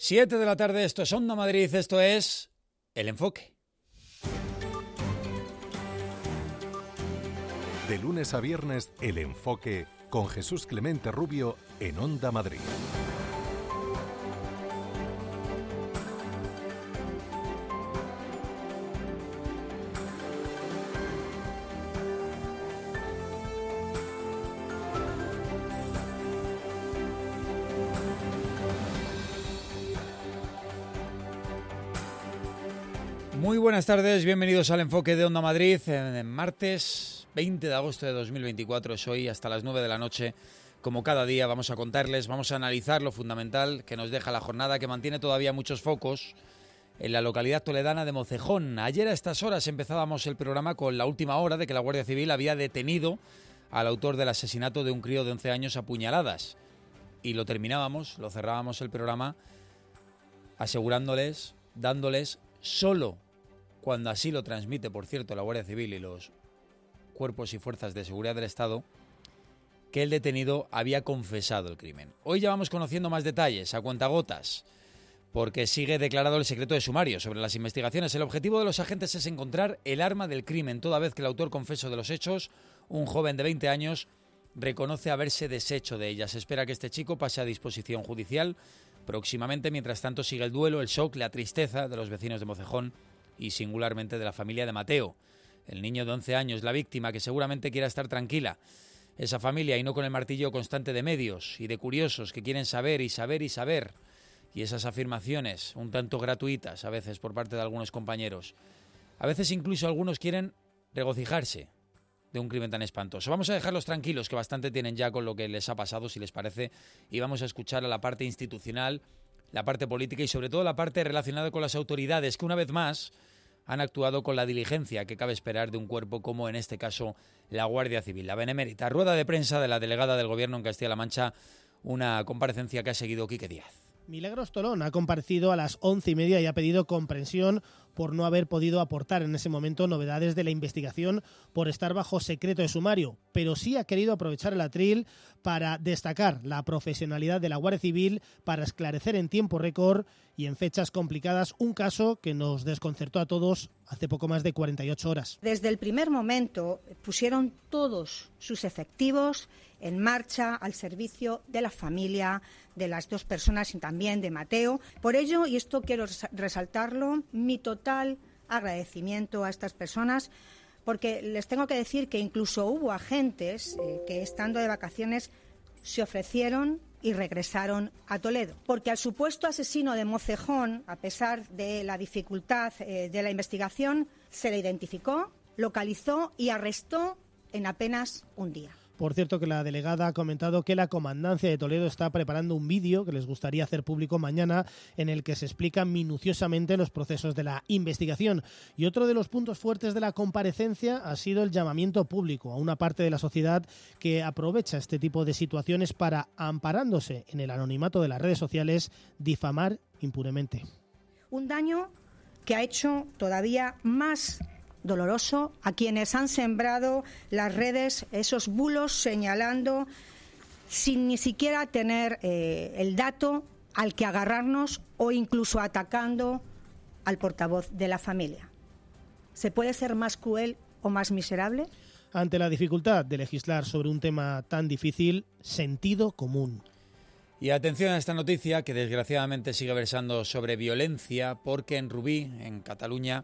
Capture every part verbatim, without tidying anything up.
Siete de la tarde, esto es Onda Madrid, esto es El Enfoque. De lunes a viernes, El Enfoque con Jesús Clemente Rubio en Onda Madrid. Muy buenas tardes, bienvenidos al Enfoque de Onda Madrid, en martes veinte de agosto de dos mil veinticuatro, es hoy hasta las nueve de la noche. Como cada día vamos a contarles, vamos a analizar lo fundamental que nos deja la jornada, que mantiene todavía muchos focos en la localidad toledana de Mocejón. Ayer a estas horas empezábamos el programa con la última hora de que la Guardia Civil había detenido al autor del asesinato de un crío de once años a puñaladas. Y lo terminábamos, lo cerrábamos el programa asegurándoles, dándoles solo cuando así lo transmite, por cierto, la Guardia Civil y los cuerpos y fuerzas de seguridad del Estado, que el detenido había confesado el crimen. Hoy ya vamos conociendo más detalles, a cuentagotas, porque sigue declarado el secreto de sumario sobre las investigaciones. El objetivo de los agentes es encontrar el arma del crimen, toda vez que el autor confeso de los hechos, un joven de veinte años, reconoce haberse deshecho de ella. Se espera que este chico pase a disposición judicial próximamente. Mientras tanto sigue el duelo, el shock, la tristeza de los vecinos de Mocejón y singularmente de la familia de Mateo, el niño de once años, la víctima, que seguramente quiera estar tranquila. Esa familia, y no con el martillo constante de medios y de curiosos que quieren saber y saber y saber. Y esas afirmaciones, un tanto gratuitas a veces por parte de algunos compañeros. A veces incluso algunos quieren regocijarse de un crimen tan espantoso. Vamos a dejarlos tranquilos, que bastante tienen ya con lo que les ha pasado, si les parece, y vamos a escuchar a la parte institucional, la parte política y sobre todo la parte relacionada con las autoridades, que una vez más han actuado con la diligencia que cabe esperar de un cuerpo como, en este caso, la Guardia Civil. La benemérita rueda de prensa de la delegada del Gobierno en Castilla-La Mancha, una comparecencia que ha seguido Quique Díaz. Milagros Tolón ha comparecido a las once y media y ha pedido comprensión por no haber podido aportar en ese momento novedades de la investigación por estar bajo secreto de sumario, pero sí ha querido aprovechar el atril para destacar la profesionalidad de la Guardia Civil para esclarecer en tiempo récord y en fechas complicadas un caso que nos desconcertó a todos hace poco más de cuarenta y ocho horas. Desde el primer momento pusieron todos sus efectivos en marcha al servicio de la familia, de las dos personas y también de Mateo. Por ello, y esto quiero resaltarlo, mi total agradecimiento a estas personas, porque les tengo que decir que incluso hubo agentes eh, que estando de vacaciones se ofrecieron y regresaron a Toledo, porque al supuesto asesino de Mocejón, a pesar de la dificultad eh, de la investigación, se le identificó, localizó y arrestó en apenas un día. Por cierto, que la delegada ha comentado que la Comandancia de Toledo está preparando un vídeo que les gustaría hacer público mañana en el que se explican minuciosamente los procesos de la investigación. Y otro de los puntos fuertes de la comparecencia ha sido el llamamiento público a una parte de la sociedad que aprovecha este tipo de situaciones para, amparándose en el anonimato de las redes sociales, difamar impunemente. Un daño que ha hecho todavía más doloroso a quienes han sembrado las redes esos bulos señalando sin ni siquiera tener eh, el dato al que agarrarnos o incluso atacando al portavoz de la familia. ¿Se puede ser más cruel o más miserable? Ante la dificultad de legislar sobre un tema tan difícil, sentido común. Y atención a esta noticia que desgraciadamente sigue versando sobre violencia, porque en Rubí, en Cataluña,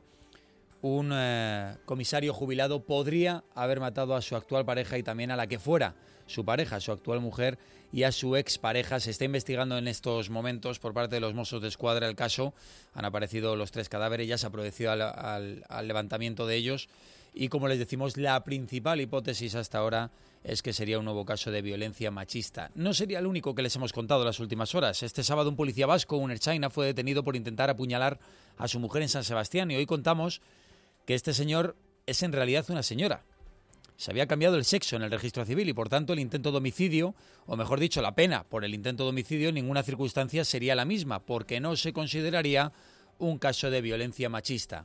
un eh, comisario jubilado podría haber matado a su actual pareja y también a la que fuera su pareja, su actual mujer, y a su expareja. Se está investigando en estos momentos por parte de los Mossos de Escuadra el caso. Han aparecido los tres cadáveres, ya se ha producido al, al, al levantamiento de ellos. Y como les decimos, la principal hipótesis hasta ahora es que sería un nuevo caso de violencia machista. No sería el único que les hemos contado en las últimas horas. Este sábado un policía vasco, un ertzaina, fue detenido por intentar apuñalar a su mujer en San Sebastián, y hoy contamos que este señor es en realidad una señora. Se había cambiado el sexo en el registro civil y por tanto el intento de homicidio, o mejor dicho, la pena por el intento de homicidio en ninguna circunstancia sería la misma, porque no se consideraría un caso de violencia machista.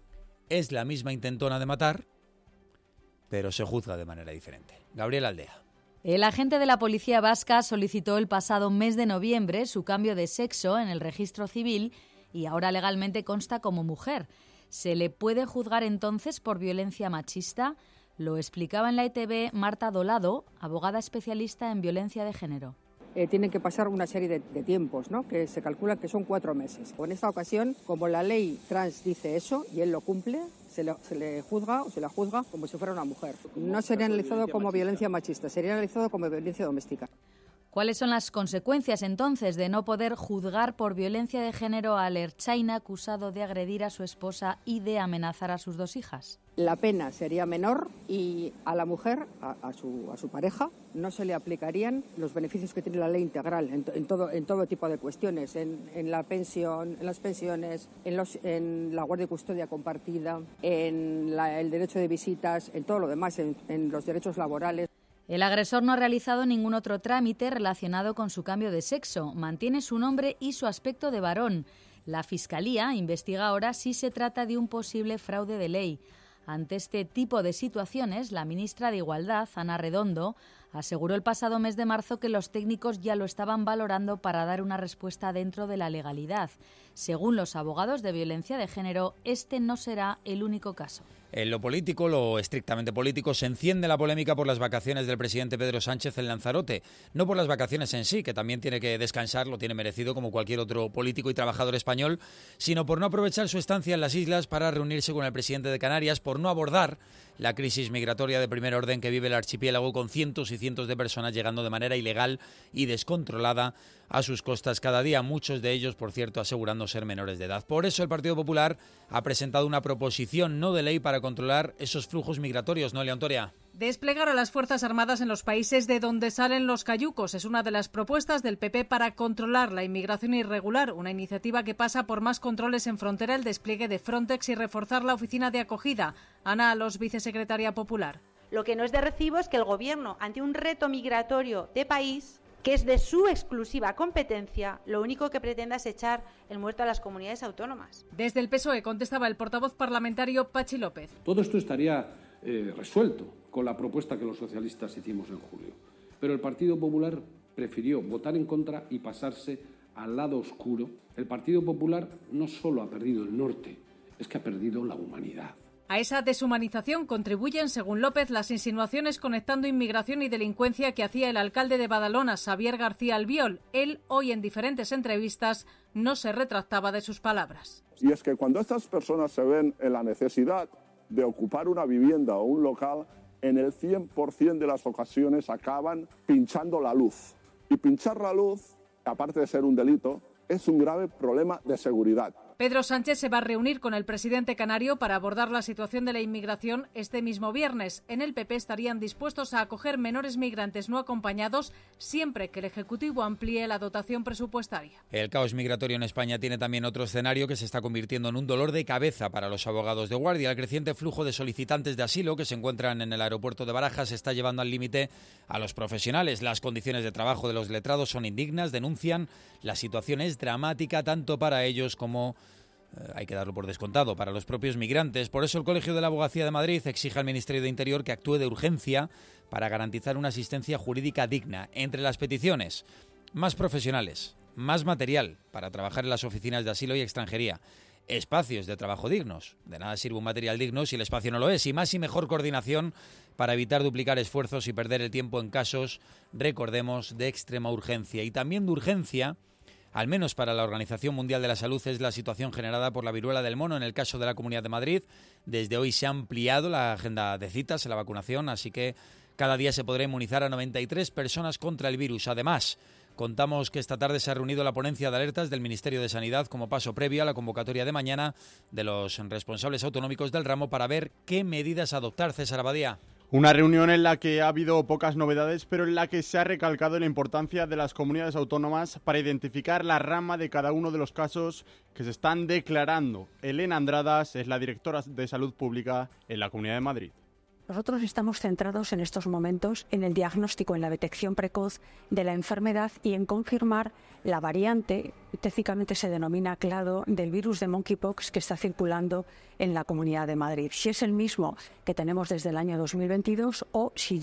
Es la misma intentona de matar, pero se juzga de manera diferente. Gabriel Aldea. El agente de la policía vasca solicitó el pasado mes de noviembre su cambio de sexo en el registro civil y ahora legalmente consta como mujer. ¿Se le puede juzgar entonces por violencia machista? Lo explicaba en la E T V Marta Dolado, abogada especialista en violencia de género. Eh, tienen que pasar una serie de, de tiempos, ¿no? Que se calcula que son cuatro meses. En esta ocasión, como la ley trans dice eso y él lo cumple, se le, se le juzga o se la juzga como si fuera una mujer. No sería analizado como violencia machista, sería analizado como violencia doméstica. ¿Cuáles son las consecuencias entonces de no poder juzgar por violencia de género al ertzaina acusado de agredir a su esposa y de amenazar a sus dos hijas? La pena sería menor y a la mujer, a, a, su, a su pareja, no se le aplicarían los beneficios que tiene la ley integral en, en, todo, en todo tipo de cuestiones, en, en la pensión, en las pensiones, en, los, en la guardia y custodia compartida, en la, el derecho de visitas, en todo lo demás, en, en los derechos laborales. El agresor no ha realizado ningún otro trámite relacionado con su cambio de sexo. Mantiene su nombre y su aspecto de varón. La Fiscalía investiga ahora si se trata de un posible fraude de ley. Ante este tipo de situaciones, la ministra de Igualdad, Ana Redondo, aseguró el pasado mes de marzo que los técnicos ya lo estaban valorando para dar una respuesta dentro de la legalidad. Según los abogados de violencia de género, este no será el único caso. En lo político, lo estrictamente político, se enciende la polémica por las vacaciones del presidente Pedro Sánchez en Lanzarote. No por las vacaciones en sí, que también tiene que descansar, lo tiene merecido como cualquier otro político y trabajador español, sino por no aprovechar su estancia en las islas para reunirse con el presidente de Canarias, por no abordar la crisis migratoria de primer orden que vive el archipiélago, con cientos y cientos de personas llegando de manera ilegal y descontrolada a sus costas cada día, muchos de ellos, por cierto, asegurando ser menores de edad. Por eso el Partido Popular ha presentado una proposición no de ley para controlar esos flujos migratorios, ¿no, Leontoria? Desplegar a las Fuerzas Armadas en los países de donde salen los cayucos es una de las propuestas del P P para controlar la inmigración irregular, una iniciativa que pasa por más controles en frontera, el despliegue de Frontex y reforzar la oficina de acogida. Ana Alos, vicesecretaria popular. Lo que no es de recibo es que el Gobierno, ante un reto migratorio de país, que es de su exclusiva competencia, lo único que pretenda es echar el muerto a las comunidades autónomas. Desde el P S O E contestaba el portavoz parlamentario Pachi López. Todo esto estaría eh, resuelto con la propuesta que los socialistas hicimos en julio. Pero el Partido Popular prefirió votar en contra y pasarse al lado oscuro. El Partido Popular no solo ha perdido el norte, es que ha perdido la humanidad. A esa deshumanización contribuyen, según López, las insinuaciones conectando inmigración y delincuencia que hacía el alcalde de Badalona, Xavier García Albiol. Él, hoy en diferentes entrevistas, no se retractaba de sus palabras. Y es que cuando estas personas se ven en la necesidad de ocupar una vivienda o un local, en el cien por ciento de las ocasiones acaban pinchando la luz. Y pinchar la luz, aparte de ser un delito, es un grave problema de seguridad. Pedro Sánchez se va a reunir con el presidente canario para abordar la situación de la inmigración este mismo viernes. En el P P estarían dispuestos a acoger menores migrantes no acompañados siempre que el Ejecutivo amplíe la dotación presupuestaria. El caos migratorio en España tiene también otro escenario que se está convirtiendo en un dolor de cabeza para los abogados de guardia. El creciente flujo de solicitantes de asilo que se encuentran en el aeropuerto de Barajas está llevando al límite a los profesionales. Las condiciones de trabajo de los letrados son indignas, denuncian. La situación es dramática tanto para ellos como, eh, hay que darlo por descontado, para los propios migrantes. Por eso el Colegio de la Abogacía de Madrid exige al Ministerio de Interior que actúe de urgencia para garantizar una asistencia jurídica digna. Entre las peticiones, más profesionales, más material para trabajar en las oficinas de asilo y extranjería, espacios de trabajo dignos. De nada sirve un material digno si el espacio no lo es. Y más y mejor coordinación para evitar duplicar esfuerzos y perder el tiempo en casos, recordemos, de extrema urgencia. Y también de urgencia, al menos para la Organización Mundial de la Salud, es la situación generada por la viruela del mono. En el caso de la Comunidad de Madrid, desde hoy se ha ampliado la agenda de citas en la vacunación, así que cada día se podrá inmunizar a noventa y tres personas contra el virus. Además, contamos que esta tarde se ha reunido la ponencia de alertas del Ministerio de Sanidad como paso previo a la convocatoria de mañana de los responsables autonómicos del ramo para ver qué medidas adoptar. César Abadía. Una reunión en la que ha habido pocas novedades, pero en la que se ha recalcado la importancia de las comunidades autónomas para identificar la rama de cada uno de los casos que se están declarando. Elena Andradas es la directora de Salud Pública en la Comunidad de Madrid. Nosotros estamos centrados en estos momentos en el diagnóstico, en la detección precoz de la enfermedad y en confirmar la variante, técnicamente se denomina clado, del virus de monkeypox que está circulando en la Comunidad de Madrid. Si es el mismo que tenemos desde el año dos mil veintidós o si ya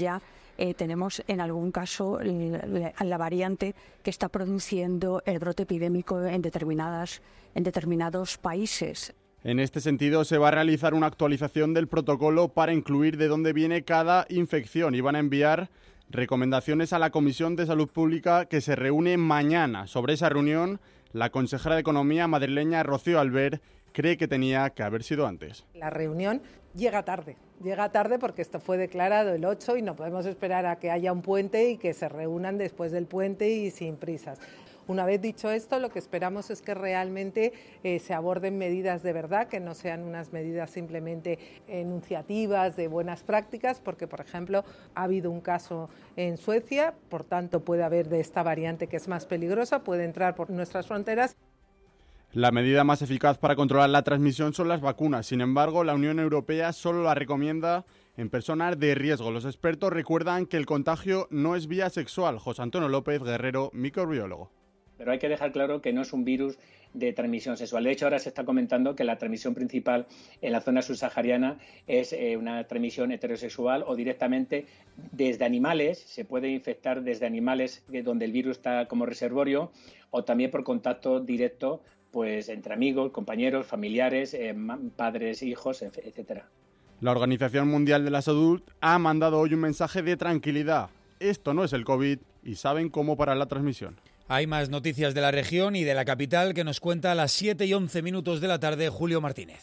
eh, tenemos en algún caso la, la variante que está produciendo el brote epidémico en, determinadas, en determinados países. En este sentido, se va a realizar una actualización del protocolo para incluir de dónde viene cada infección y van a enviar recomendaciones a la Comisión de Salud Pública que se reúne mañana. Sobre esa reunión, la consejera de Economía madrileña Rocío Albert cree que tenía que haber sido antes. La reunión llega tarde, llega tarde porque esto fue declarado el ocho y no podemos esperar a que haya un puente y que se reúnan después del puente y sin prisas. Una vez dicho esto, lo que esperamos es que realmente eh, se aborden medidas de verdad, que no sean unas medidas simplemente enunciativas de buenas prácticas, porque, por ejemplo, ha habido un caso en Suecia, por tanto puede haber de esta variante que es más peligrosa, puede entrar por nuestras fronteras. La medida más eficaz para controlar la transmisión son las vacunas. Sin embargo, la Unión Europea solo la recomienda en personas de riesgo. Los expertos recuerdan que el contagio no es vía sexual. José Antonio López Guerrero, microbiólogo. Pero hay que dejar claro que no es un virus de transmisión sexual. De hecho, ahora se está comentando que la transmisión principal en la zona subsahariana es eh, una transmisión heterosexual o directamente desde animales. Se puede infectar desde animales donde el virus está como reservorio o también por contacto directo pues entre amigos, compañeros, familiares, eh, padres, hijos, etcétera. La Organización Mundial de la Salud ha mandado hoy un mensaje de tranquilidad. Esto no es el COVID y saben cómo parar la transmisión. Hay más noticias de la región y de la capital que nos cuenta a las siete y once minutos de la tarde Julio Martínez.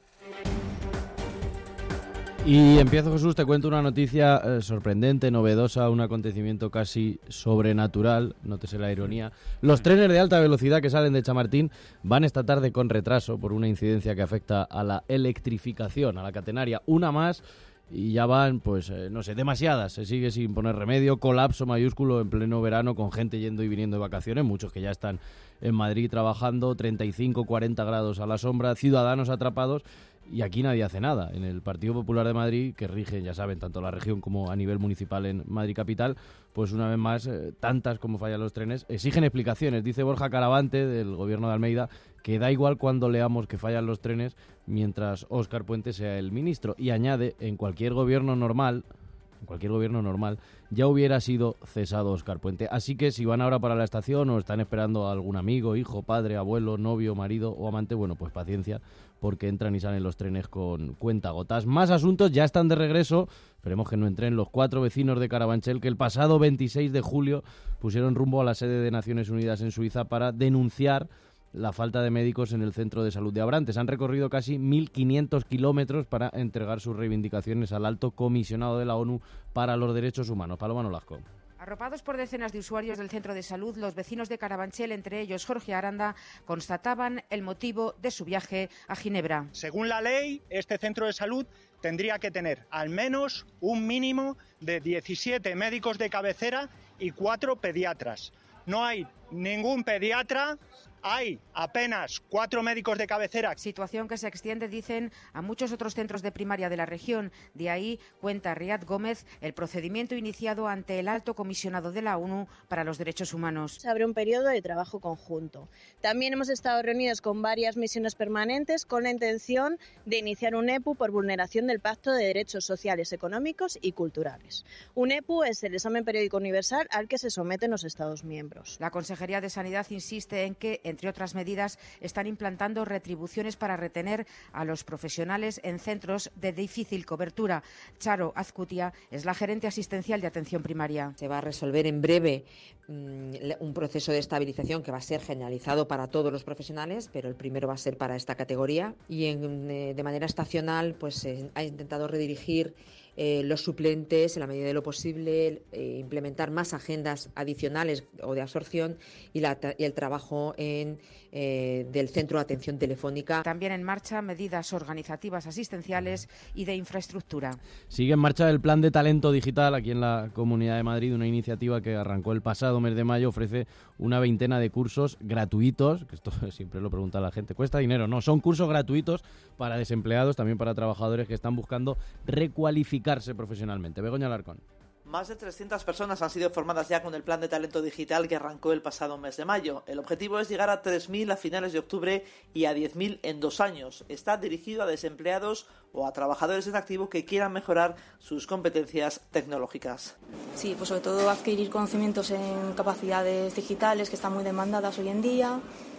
Y empiezo, Jesús, te cuento una noticia eh, sorprendente, novedosa, un acontecimiento casi sobrenatural, nótese la ironía. Los trenes de alta velocidad que salen de Chamartín van esta tarde con retraso por una incidencia que afecta a la electrificación, a la catenaria. Una más y ya van, pues, eh, no sé, demasiadas. Se sigue sin poner remedio. Colapso mayúsculo en pleno verano con gente yendo y viniendo de vacaciones. Muchos que ya están en Madrid trabajando, treinta y cinco, cuarenta grados a la sombra, ciudadanos atrapados. Y aquí nadie hace nada. En el Partido Popular de Madrid, que rige, ya saben, tanto la región como a nivel municipal en Madrid Capital, pues una vez más, eh, tantas como fallan los trenes, exigen explicaciones. Dice Borja Caravante, del Gobierno de Almeida, que da igual cuando leamos que fallan los trenes mientras Óscar Puente sea el ministro. Y añade, en cualquier gobierno normal, en cualquier gobierno normal, ya hubiera sido cesado Óscar Puente. Así que si van ahora para la estación o están esperando a algún amigo, hijo, padre, abuelo, novio, marido o amante, bueno, pues paciencia, porque entran y salen los trenes con cuentagotas. Más asuntos, ya están de regreso, esperemos que no entren los cuatro vecinos de Carabanchel que el pasado veintiséis de julio pusieron rumbo a la sede de Naciones Unidas en Suiza para denunciar la falta de médicos en el centro de salud de Abrantes. Han recorrido casi mil quinientos kilómetros para entregar sus reivindicaciones al alto comisionado de la ONU para los Derechos Humanos. Paloma Nolasco. Arropados por decenas de usuarios del centro de salud, los vecinos de Carabanchel, entre ellos Jorge Aranda, constataban el motivo de su viaje a Ginebra. Según la ley, este centro de salud tendría que tener al menos un mínimo de diecisiete médicos de cabecera y cuatro pediatras. No hay ningún pediatra. Hay apenas cuatro médicos de cabecera. Situación que se extiende, dicen, a muchos otros centros de primaria de la región. De ahí, cuenta Riad Gómez, el procedimiento iniciado ante el alto comisionado de la ONU para los Derechos Humanos. Se abre un periodo de trabajo conjunto. También hemos estado reunidos con varias misiones permanentes con la intención de iniciar un E P U por vulneración del Pacto de Derechos Sociales, Económicos y Culturales. Un E P U es el examen periódico universal al que se someten los Estados miembros. La Consejería de Sanidad insiste en que, entre otras medidas, están implantando retribuciones para retener a los profesionales en centros de difícil cobertura. Charo Azcutia es la gerente asistencial de atención primaria. Se va a resolver en breve um, un proceso de estabilización que va a ser generalizado para todos los profesionales, pero el primero va a ser para esta categoría. Y en, eh, de manera estacional, pues eh, ha intentado redirigir Eh, los suplentes en la medida de lo posible, eh, implementar más agendas adicionales o de absorción y, la, y el trabajo en, eh, del centro de atención telefónica. También en marcha medidas organizativas, asistenciales y de infraestructura. Sigue en marcha el Plan de Talento Digital aquí en la Comunidad de Madrid, una iniciativa que arrancó el pasado mes de mayo, ofrece una veintena de cursos gratuitos, que esto siempre lo pregunta la gente, ¿cuesta dinero? No, son cursos gratuitos para desempleados, también para trabajadores que están buscando recualificar profesionalmente. Begoña Alarcón. Más de trescientas personas han sido formadas ya con el plan de talento digital que arrancó el pasado mes de mayo. El objetivo es llegar a tres mil a finales de octubre y a diez mil en dos años. Está dirigido a desempleados o a trabajadores en activo que quieran mejorar sus competencias tecnológicas. Sí, pues sobre todo adquirir conocimientos en capacidades digitales que están muy demandadas hoy en día.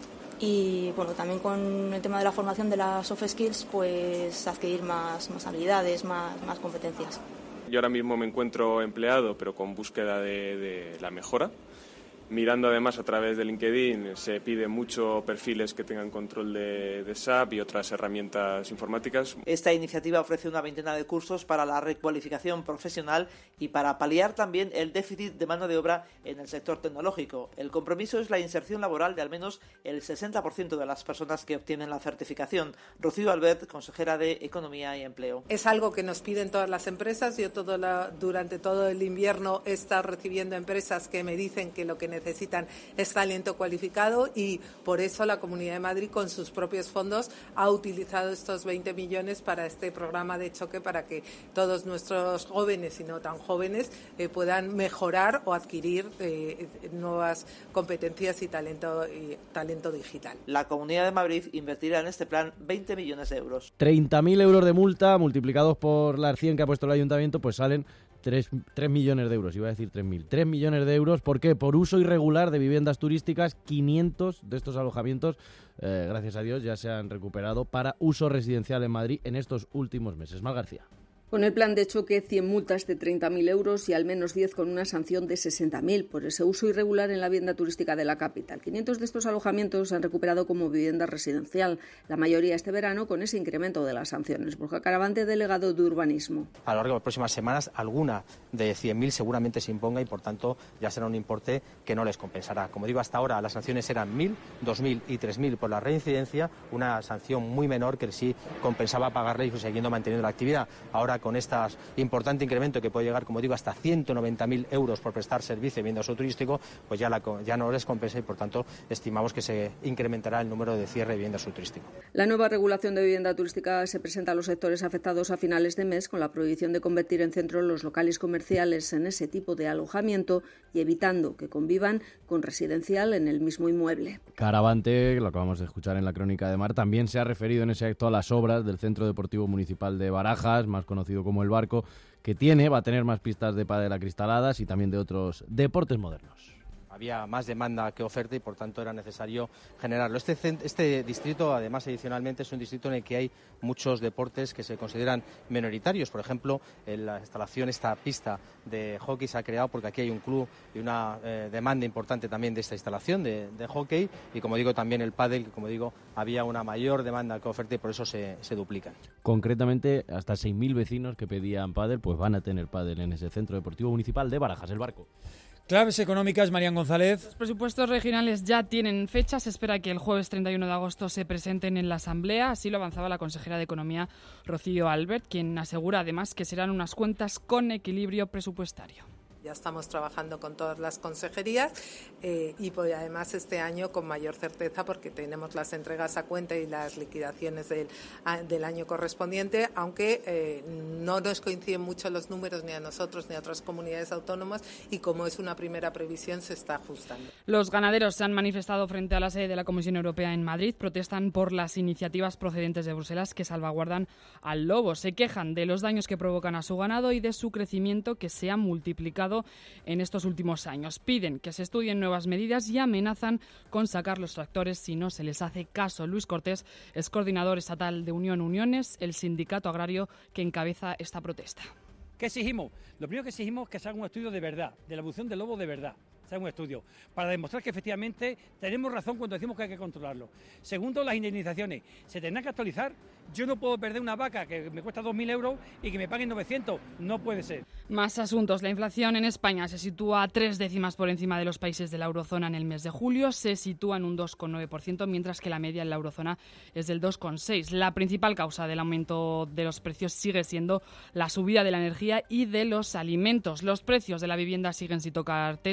Y bueno, también con el tema de la formación de las soft skills, pues adquirir más, más habilidades, más, más competencias. Yo ahora mismo me encuentro empleado, pero con búsqueda de, de la mejora. Mirando además a través de LinkedIn se pide mucho perfiles que tengan control de, de S A P y otras herramientas informáticas. Esta iniciativa ofrece una veintena de cursos para la recualificación profesional y para paliar también el déficit de mano de obra en el sector tecnológico. El compromiso es la inserción laboral de al menos el sesenta por ciento de las personas que obtienen la certificación. Rocío Albert, consejera de Economía y Empleo. Es algo que nos piden todas las empresas. Yo todo la, durante todo el invierno he estado recibiendo empresas que me dicen que lo que necesitan es talento cualificado y por eso la Comunidad de Madrid con sus propios fondos ha utilizado estos veinte millones para este programa de choque para que todos nuestros jóvenes y no tan jóvenes eh, puedan mejorar o adquirir eh, nuevas competencias y talento, y talento digital. La Comunidad de Madrid invertirá en este plan veinte millones de euros. treinta mil euros de multa multiplicados por las cien que ha puesto el ayuntamiento, pues salen tres millones de euros, iba a decir tres mil. tres millones de euros, ¿por qué? Por uso irregular de viviendas turísticas, quinientos de estos alojamientos, eh, gracias a Dios, ya se han recuperado para uso residencial en Madrid en estos últimos meses. Mar García. Con el plan de choque, cien multas de treinta mil euros y al menos diez con una sanción de sesenta mil por ese uso irregular en la vivienda turística de la capital. quinientos de estos alojamientos se han recuperado como vivienda residencial, la mayoría este verano con ese incremento de las sanciones. Borja Caravante, delegado de Urbanismo. A lo largo de las próximas semanas, alguna de cien mil seguramente se imponga y, por tanto, ya será un importe que no les compensará. Como digo, hasta ahora las sanciones eran mil, dos mil y tres mil por la reincidencia, una sanción muy menor que sí compensaba pagarle y siguiendo manteniendo la actividad. Ahora, con este importante incremento que puede llegar, como digo, hasta ciento noventa mil euros por prestar servicio de vivienda uso turístico, pues ya, la, ya no les compensa y, por tanto, estimamos que se incrementará el número de cierre de vivienda uso turístico. La nueva regulación de vivienda turística se presenta a los sectores afectados a finales de mes con la prohibición de convertir en centro los locales comerciales en ese tipo de alojamiento y evitando que convivan con residencial en el mismo inmueble. Caravante, lo acabamos de escuchar en la crónica de Mar, también se ha referido en ese acto a las obras del Centro Deportivo Municipal de Barajas, más conocido como El Barco, que tiene, va a tener más pistas de pádel acristaladas y también de otros deportes modernos. Había más demanda que oferta y, por tanto, era necesario generarlo. Este, este distrito, además, adicionalmente, es un distrito en el que hay muchos deportes que se consideran minoritarios. Por ejemplo, en la instalación, esta pista de hockey se ha creado porque aquí hay un club y una eh, demanda importante también de esta instalación de, de hockey. Y, como digo, también el pádel, que, como digo, había una mayor demanda que oferta y por eso se, se duplican. Concretamente, hasta seis mil vecinos que pedían pádel, pues van a tener pádel en ese Centro Deportivo Municipal de Barajas, El Barco. Claves económicas, Marian González. Los presupuestos regionales ya tienen fecha. Se espera que el jueves treinta y uno de agosto se presenten en la Asamblea. Así lo avanzaba la consejera de Economía, Rocío Albert, quien asegura además que serán unas cuentas con equilibrio presupuestario. Ya estamos trabajando con todas las consejerías eh, y pues, además este año con mayor certeza porque tenemos las entregas a cuenta y las liquidaciones del, a, del año correspondiente, aunque eh, no nos coinciden mucho los números ni a nosotros ni a otras comunidades autónomas y como es una primera previsión se está ajustando. Los ganaderos se han manifestado frente a la sede de la Comisión Europea en Madrid, protestan por las iniciativas procedentes de Bruselas que salvaguardan al lobo. Se quejan de los daños que provocan a su ganado y de su crecimiento que se ha multiplicado en estos últimos años. Piden que se estudien nuevas medidas y amenazan con sacar los tractores si no se les hace caso. Luis Cortés es coordinador estatal de Unión Uniones, el sindicato agrario que encabeza esta protesta. ¿Qué exigimos? Lo primero que exigimos es que se haga un estudio de verdad, de la evolución del lobo de verdad. Se haga un estudio para demostrar que efectivamente tenemos razón cuando decimos que hay que controlarlo. Segundo, las indemnizaciones. Se tendrán que actualizar. Yo no puedo perder una vaca que me cuesta dos mil euros y que me paguen novecientos. No puede ser. Más asuntos. La inflación en España se sitúa tres décimas por encima de los países de la eurozona en el mes de julio. Se sitúa en un dos coma nueve por ciento, mientras que la media en la eurozona es del dos coma seis por ciento. La principal causa del aumento de los precios sigue siendo la subida de la energía y de los alimentos. Los precios de la vivienda siguen sin tocar techo.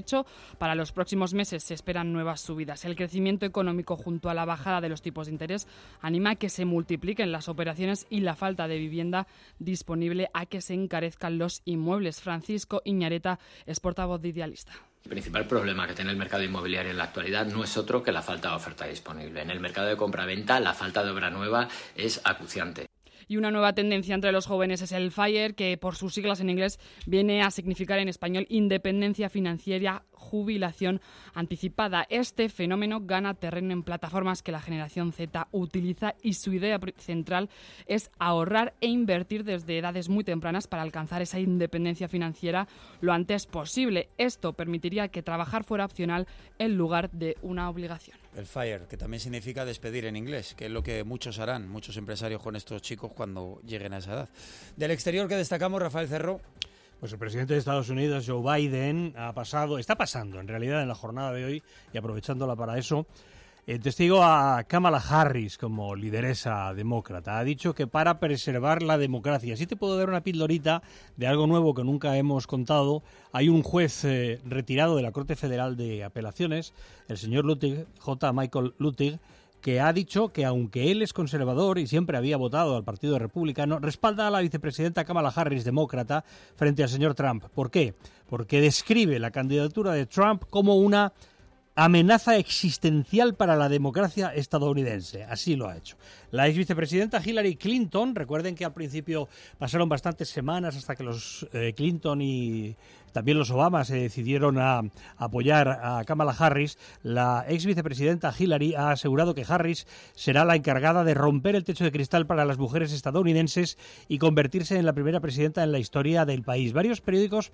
Para los próximos meses se esperan nuevas subidas. El crecimiento económico junto a la bajada de los tipos de interés anima a que se multipliquen las operaciones y la falta de vivienda disponible a que se encarezcan los inmuebles. Francisco Iñareta es portavoz de Idealista. El principal problema que tiene el mercado inmobiliario en la actualidad no es otro que la falta de oferta disponible. En el mercado de compra-venta la falta de obra nueva es acuciante. Y una nueva tendencia entre los jóvenes es el FIRE, que por sus siglas en inglés viene a significar en español independencia financiera, jubilación anticipada. Este fenómeno gana terreno en plataformas que la generación Z utiliza y su idea central es ahorrar e invertir desde edades muy tempranas para alcanzar esa independencia financiera lo antes posible. Esto permitiría que trabajar fuera opcional en lugar de una obligación. El FIRE, que también significa despedir en inglés, que es lo que muchos harán, muchos empresarios con estos chicos cuando lleguen a esa edad. Del exterior, que destacamos, Rafael Cerro. Pues el presidente de Estados Unidos, Joe Biden, ha pasado, está pasando en realidad en la jornada de hoy, y aprovechándola para eso, el testigo a Kamala Harris como lideresa demócrata. Ha dicho que para preservar la democracia, sí te puedo dar una pildorita de algo nuevo que nunca hemos contado. Hay un juez eh, retirado de la Corte Federal de Apelaciones, el señor Luttig, J. Michael Luttig, que ha dicho que aunque él es conservador y siempre había votado al Partido Republicano, respalda a la vicepresidenta Kamala Harris, demócrata, frente al señor Trump. ¿Por qué? Porque describe la candidatura de Trump como una amenaza existencial para la democracia estadounidense. Así lo ha hecho. La ex vicepresidenta Hillary Clinton, recuerden que al principio pasaron bastantes semanas hasta que los eh, Clinton y también los Obama se decidieron a, a apoyar a Kamala Harris. La ex vicepresidenta Hillary ha asegurado que Harris será la encargada de romper el techo de cristal para las mujeres estadounidenses y convertirse en la primera presidenta en la historia del país. Varios periódicos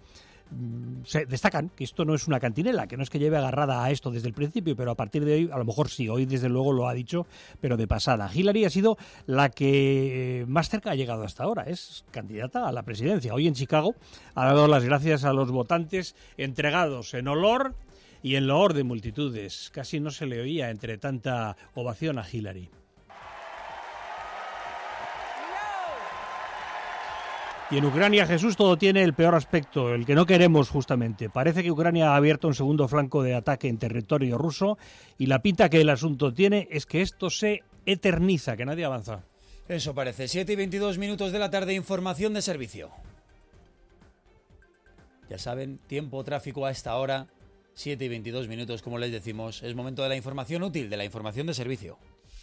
se destacan que esto no es una cantinela, que no es que lleve agarrada a esto desde el principio, pero a partir de hoy, a lo mejor sí, hoy desde luego lo ha dicho, pero de pasada. Hillary ha sido la que más cerca ha llegado hasta ahora, es candidata a la presidencia. Hoy en Chicago ha dado las gracias a los votantes entregados en olor y en loor de multitudes. Casi no se le oía entre tanta ovación a Hillary. Y en Ucrania, Jesús, todo tiene el peor aspecto, el que no queremos justamente. Parece que Ucrania ha abierto un segundo flanco de ataque en territorio ruso y la pinta que el asunto tiene es que esto se eterniza, que nadie avanza. Eso parece. siete y veintidós minutos de la tarde, información de servicio. Ya saben, tiempo tráfico a esta hora, siete y veintidós minutos, como les decimos. Es momento de la información útil, de la información de servicio.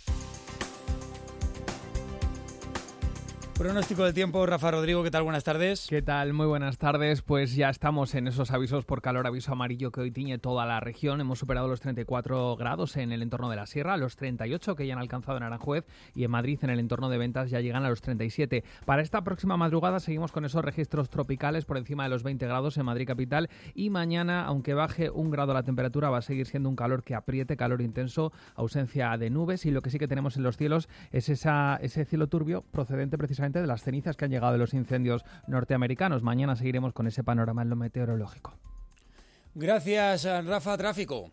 Pronóstico del tiempo, Rafa Rodrigo, ¿qué tal? Buenas tardes. ¿Qué tal? Muy buenas tardes. Pues ya estamos en esos avisos por calor, aviso amarillo que hoy tiñe toda la región. Hemos superado los treinta y cuatro grados en el entorno de la sierra, los treinta y ocho que ya han alcanzado en Aranjuez, y en Madrid, en el entorno de Ventas, ya llegan a los treinta y siete. Para esta próxima madrugada seguimos con esos registros tropicales por encima de los veinte grados en Madrid capital, y mañana, aunque baje un grado la temperatura, va a seguir siendo un calor que apriete, calor intenso, ausencia de nubes, y lo que sí que tenemos en los cielos es esa, ese cielo turbio procedente precisamente de las cenizas que han llegado de los incendios norteamericanos. Mañana seguiremos con ese panorama en lo meteorológico. Gracias, Rafa. Tráfico.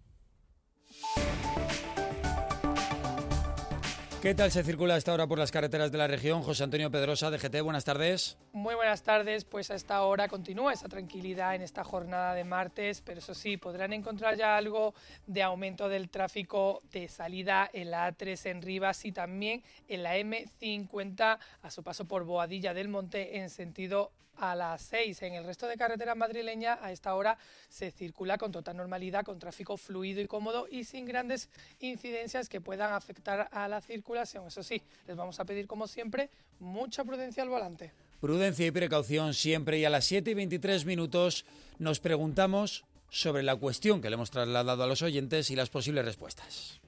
¿Qué tal se circula a esta hora por las carreteras de la región? José Antonio Pedrosa, D G T, buenas tardes. Muy buenas tardes, pues a esta hora continúa esa tranquilidad en esta jornada de martes, pero eso sí, podrán encontrar ya algo de aumento del tráfico de salida en la A tres en Rivas y también en la eme cincuenta a su paso por Boadilla del Monte en sentido a las seis. En el resto de carreteras madrileñas a esta hora se circula con total normalidad, con tráfico fluido y cómodo y sin grandes incidencias que puedan afectar a la circulación. Eso sí, les vamos a pedir como siempre mucha prudencia al volante. Prudencia y precaución siempre, y a las siete y veintitrés minutos nos preguntamos sobre la cuestión que le hemos trasladado a los oyentes y las posibles respuestas.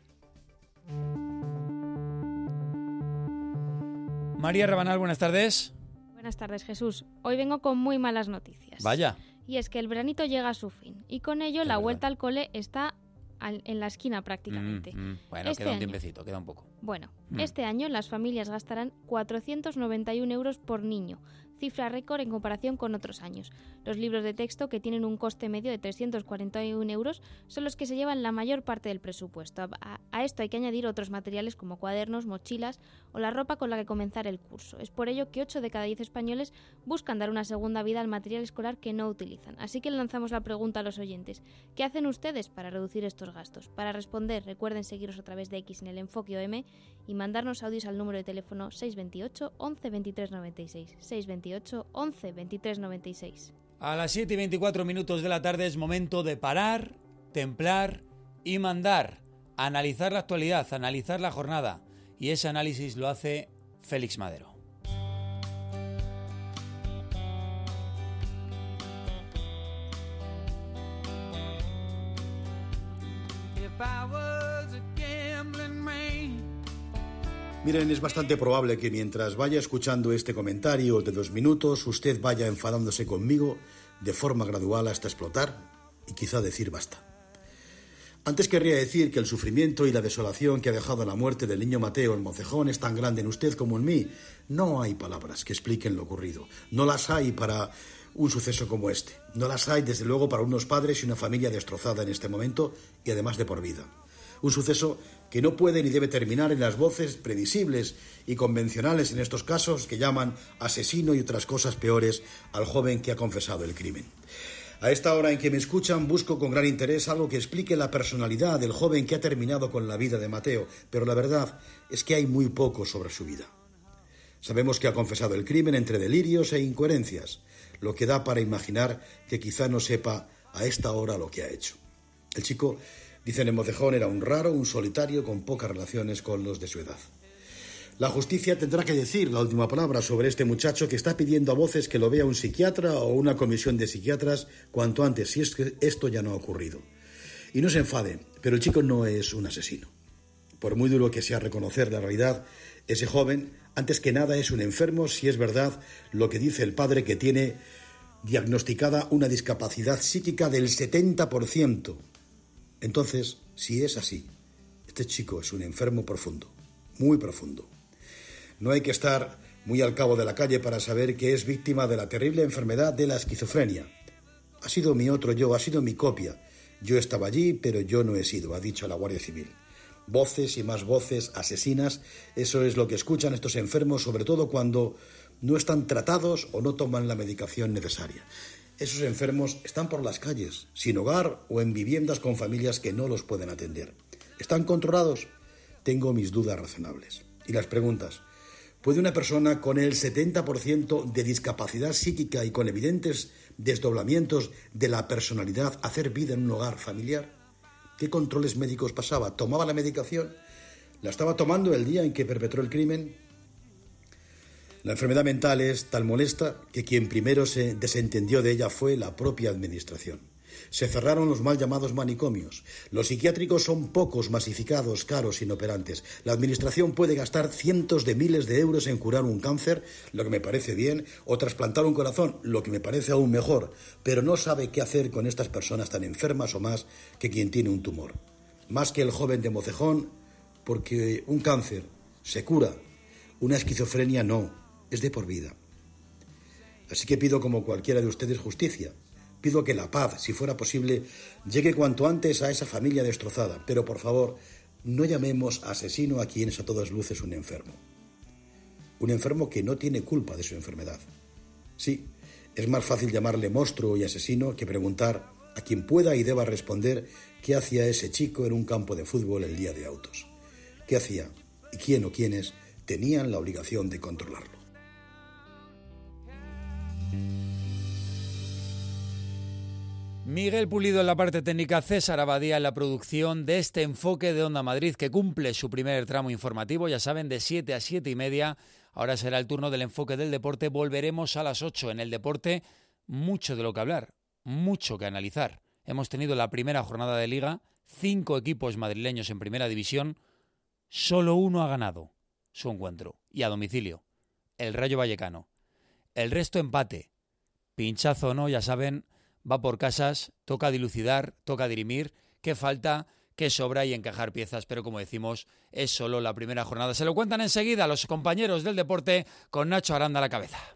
María Rabanal, buenas tardes. Buenas tardes, Jesús. Hoy vengo con muy malas noticias. Vaya. Y es que el veranito llega a su fin y con ello Es la verdad. vuelta al cole está al, en la esquina prácticamente. Mm, mm. Bueno, Este queda un año- tiempecito, queda un poco. Bueno, Mm. este año las familias gastarán cuatrocientos noventa y un euros por niño, cifra récord en comparación con otros años. Los libros de texto, que tienen un coste medio de trescientos cuarenta y un euros, son los que se llevan la mayor parte del presupuesto. A, a esto hay que añadir otros materiales como cuadernos, mochilas o la ropa con la que comenzar el curso. Es por ello que ocho de cada diez españoles buscan dar una segunda vida al material escolar que no utilizan. Así que lanzamos la pregunta a los oyentes: ¿qué hacen ustedes para reducir estos gastos? Para responder, recuerden seguirnos a través de X en el Enfoque O M y mandarnos audios al número de teléfono seiscientos veintiocho once veintitrés noventa y seis. seiscientos veintiocho once veintitrés noventa y seis. A las siete y veinticuatro minutos de la tarde es momento de parar, templar y mandar. Analizar la actualidad, analizar la jornada. Y ese análisis lo hace Félix Madero. Miren, es bastante probable que mientras vaya escuchando este comentario de dos minutos, usted vaya enfadándose conmigo de forma gradual hasta explotar y quizá decir basta. Antes querría decir que el sufrimiento y la desolación que ha dejado la muerte del niño Mateo en Mocejón es tan grande en usted como en mí. No hay palabras que expliquen lo ocurrido. No las hay para un suceso como este. No las hay, desde luego, para unos padres y una familia destrozada en este momento y además de por vida. Un suceso que no puede ni debe terminar en las voces previsibles y convencionales en estos casos que llaman asesino y otras cosas peores al joven que ha confesado el crimen. A esta hora en que me escuchan busco con gran interés algo que explique la personalidad del joven que ha terminado con la vida de Mateo, pero la verdad es que hay muy poco sobre su vida. Sabemos que ha confesado el crimen entre delirios e incoherencias, lo que da para imaginar que quizá no sepa a esta hora lo que ha hecho. El chico, dicen en Mocejón, era un raro, un solitario con pocas relaciones con los de su edad. La justicia tendrá que decir la última palabra sobre este muchacho que está pidiendo a voces que lo vea un psiquiatra o una comisión de psiquiatras cuanto antes, si es que esto ya no ha ocurrido. Y no se enfade, pero el chico no es un asesino. Por muy duro que sea reconocer la realidad, ese joven, antes que nada, es un enfermo si es verdad lo que dice el padre, que tiene diagnosticada una discapacidad psíquica del setenta por ciento. Entonces, si es así, este chico es un enfermo profundo, muy profundo. No hay que estar muy al cabo de la calle para saber que es víctima de la terrible enfermedad de la esquizofrenia. Ha sido mi otro yo, ha sido mi copia. Yo estaba allí, pero yo no he sido, ha dicho la Guardia Civil. Voces y más voces asesinas, eso es lo que escuchan estos enfermos, sobre todo cuando no están tratados o no toman la medicación necesaria. Esos enfermos están por las calles, sin hogar o en viviendas con familias que no los pueden atender. ¿Están controlados? Tengo mis dudas razonables. Y las preguntas: ¿puede una persona con el setenta por ciento de discapacidad psíquica y con evidentes desdoblamientos de la personalidad hacer vida en un hogar familiar? ¿Qué controles médicos pasaba? ¿Tomaba la medicación? ¿La estaba tomando el día en que perpetró el crimen? La enfermedad mental es tan molesta que quien primero se desentendió de ella fue la propia administración. Se cerraron los mal llamados manicomios. Los psiquiátricos son pocos, masificados, caros, inoperantes. La administración puede gastar cientos de miles de euros en curar un cáncer, lo que me parece bien, o trasplantar un corazón, lo que me parece aún mejor, pero no sabe qué hacer con estas personas tan enfermas o más que quien tiene un tumor. Más que el joven de Mocejón, porque un cáncer se cura, una esquizofrenia no, es de por vida. Así que pido, como cualquiera de ustedes, justicia. Pido que la paz, si fuera posible, llegue cuanto antes a esa familia destrozada. Pero, por favor, no llamemos asesino a quien es a todas luces un enfermo. Un enfermo que no tiene culpa de su enfermedad. Sí, es más fácil llamarle monstruo y asesino que preguntar a quien pueda y deba responder qué hacía ese chico en un campo de fútbol el día de autos. ¿Qué hacía? ¿Y quién o quiénes tenían la obligación de controlarlo? Miguel Pulido en la parte técnica, César Abadía en la producción de este enfoque de Onda Madrid, que cumple su primer tramo informativo, ya saben, de siete a siete y media. Ahora será el turno del enfoque del deporte. Volveremos a las ocho. En el deporte, mucho de lo que hablar, mucho que analizar. Hemos tenido la primera jornada de Liga, cinco equipos madrileños en primera división, solo uno ha ganado su encuentro, y a domicilio, el Rayo Vallecano. El resto empate, pinchazo o no, ya saben, va por casas, toca dilucidar, toca dirimir qué falta, qué sobra y encajar piezas, pero como decimos, es solo la primera jornada. Se lo cuentan enseguida los compañeros del deporte con Nacho Aranda a la cabeza.